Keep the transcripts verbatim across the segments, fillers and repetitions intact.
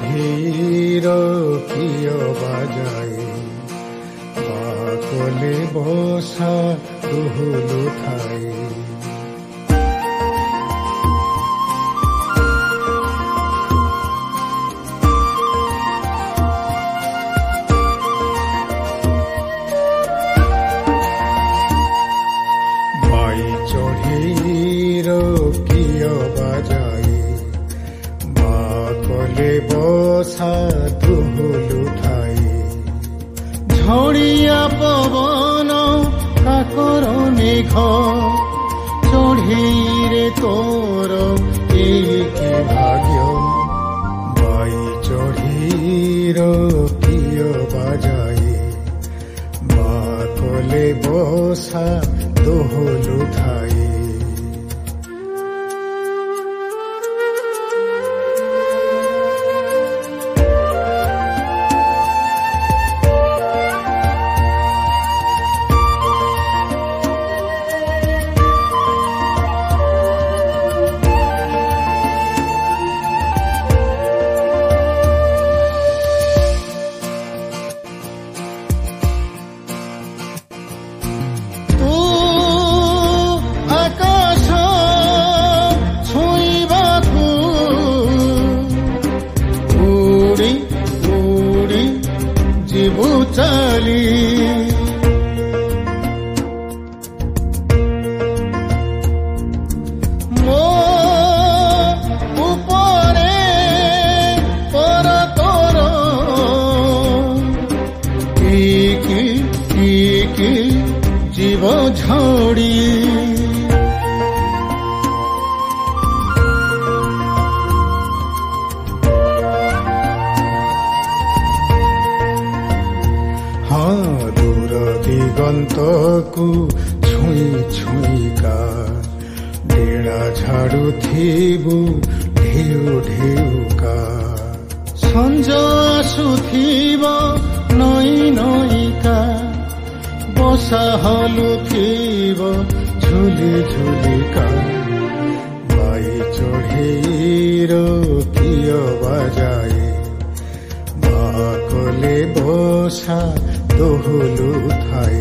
চঢ়িৰ কিয় বাজাই বাকলে বসা দুহুলু ঠাই বসা দুহুলু ঠাই ঝড়িয়া পবন কাকর মেঘ চঢ়িরে তোর একে ভাগ্য বাই চঢ়ির কিয় বাজাই বাকলে বসা দুহুলু ঠাই চালি মো উপরে পর তোর কি কি জীব ঝড়ি দূর দিগন্তକୁ ଛୁଇଁ ଛୁଇଁକା ଡେଣା ଝାଡୁଥିବୁ ଢେଉ ଢେଉକା ସଞ୍ଜ ଆସୁଥିବ ନଈ ନଈକା ବସା ହଲୁଥିବ ଝୁଲି ଝୁଲିକା ବାଇ ଚଢ଼େଇର କିୟ ବାଜାଏ বাকলে বসা দুহুলু ঠাই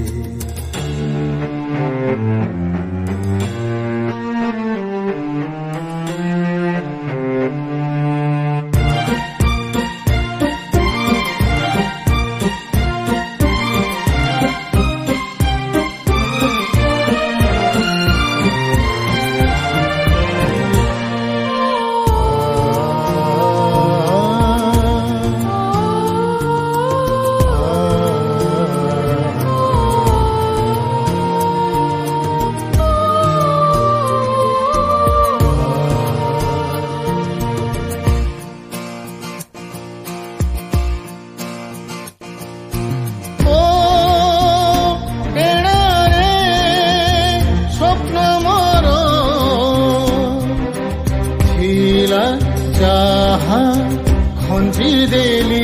যাহা খঞ্জি দেলি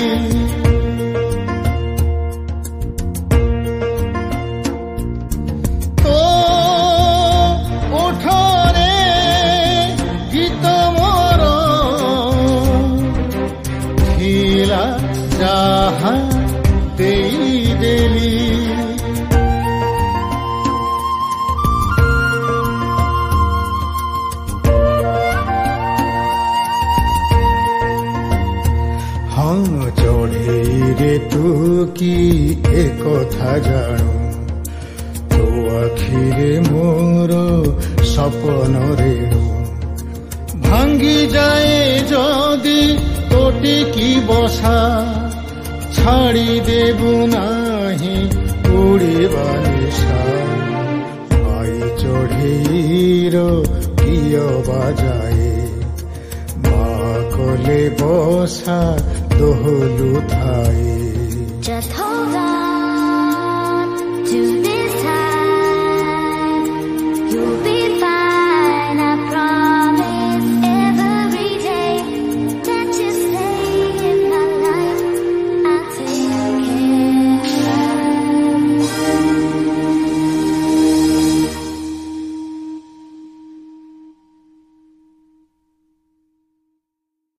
তো ওঠরে গীত মোর ছিলা যাহা দেই দেলি চঢ়িরে তু কি এ কথা জাণু তো আখিরে মোর সপন রেণু ভাঙ্গি যায় যদি তোটি কি বসা ছাড়ি দেবু নাহি উড়িবা নিশা বাই চঢ়ির কিয় বাজায় বাকলে বসা দুহুলু ঠাই।